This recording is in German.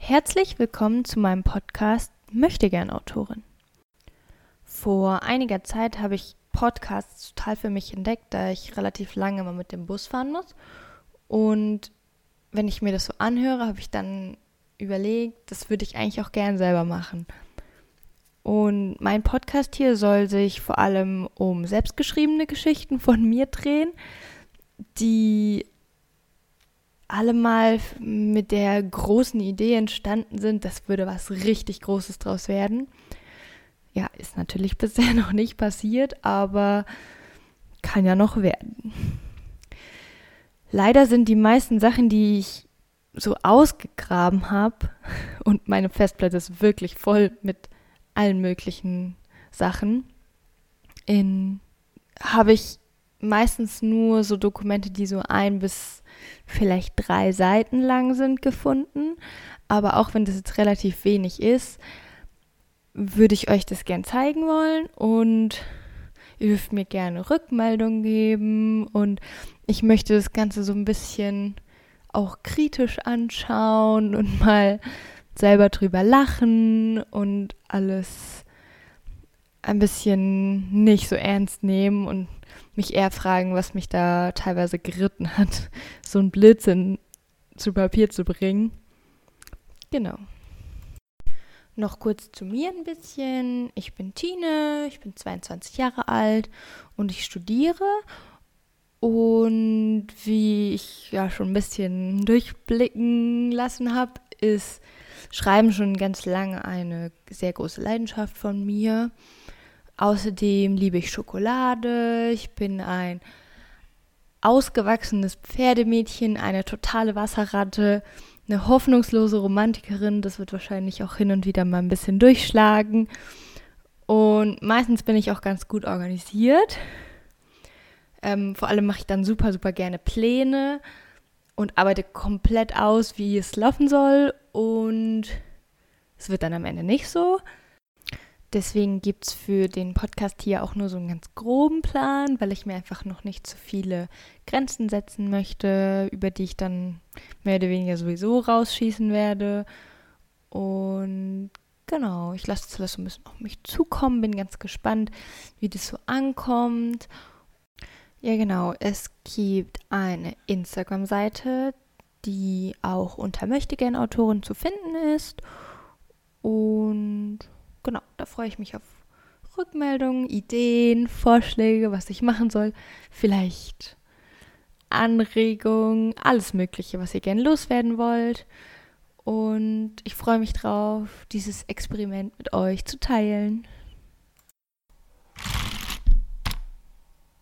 Herzlich willkommen zu meinem Podcast Möchtegern-Autorin. Vor einiger Zeit habe ich Podcasts total für mich entdeckt, da ich relativ lange immer mit dem Bus fahren muss. Und wenn ich mir das so anhöre, habe ich dann überlegt, das würde ich eigentlich auch gern selber machen. Und mein Podcast hier soll sich vor allem um selbstgeschriebene Geschichten von mir drehen, die alle mal mit der großen Idee entstanden sind, das würde was richtig Großes draus werden. Ja, ist natürlich bisher noch nicht passiert, aber kann ja noch werden. Leider sind die meisten Sachen, die ich so ausgegraben habe, und meine Festplatte ist wirklich voll mit allen möglichen Sachen, habe ich meistens nur so Dokumente, die so 1 bis vielleicht 3 Seiten lang sind, gefunden. Aber auch wenn das jetzt relativ wenig ist, würde ich euch das gern zeigen wollen und ihr dürft mir gerne Rückmeldungen geben und ich möchte das Ganze so ein bisschen auch kritisch anschauen und mal selber drüber lachen und alles ein bisschen nicht so ernst nehmen und mich eher fragen, was mich da teilweise geritten hat, so einen Blödsinn zu Papier zu bringen. Genau. Noch kurz zu mir ein bisschen. Ich bin Tine, ich bin 22 Jahre alt und ich studiere. Und wie ich ja schon ein bisschen durchblicken lassen habe, ist Schreiben schon ganz lange eine sehr große Leidenschaft von mir. Außerdem liebe ich Schokolade, ich bin ein ausgewachsenes Pferdemädchen, eine totale Wasserratte, eine hoffnungslose Romantikerin, das wird wahrscheinlich auch hin und wieder mal ein bisschen durchschlagen. Und meistens bin ich auch ganz gut organisiert. Vor allem mache ich dann super, super gerne Pläne und arbeite komplett aus, wie es laufen soll. Und es wird dann am Ende nicht so. Deswegen gibt es für den Podcast hier auch nur so einen ganz groben Plan, weil ich mir einfach noch nicht zu viele Grenzen setzen möchte, über die ich dann mehr oder weniger sowieso rausschießen werde. Und genau, ich lasse das so ein bisschen auf mich zukommen, bin ganz gespannt, wie das so ankommt. Ja genau, es gibt eine Instagram-Seite, die auch unter Möchtegern-Autorin zu finden ist. Und genau, da freue ich mich auf Rückmeldungen, Ideen, Vorschläge, was ich machen soll. Vielleicht Anregungen, alles Mögliche, was ihr gerne loswerden wollt. Und ich freue mich drauf, dieses Experiment mit euch zu teilen.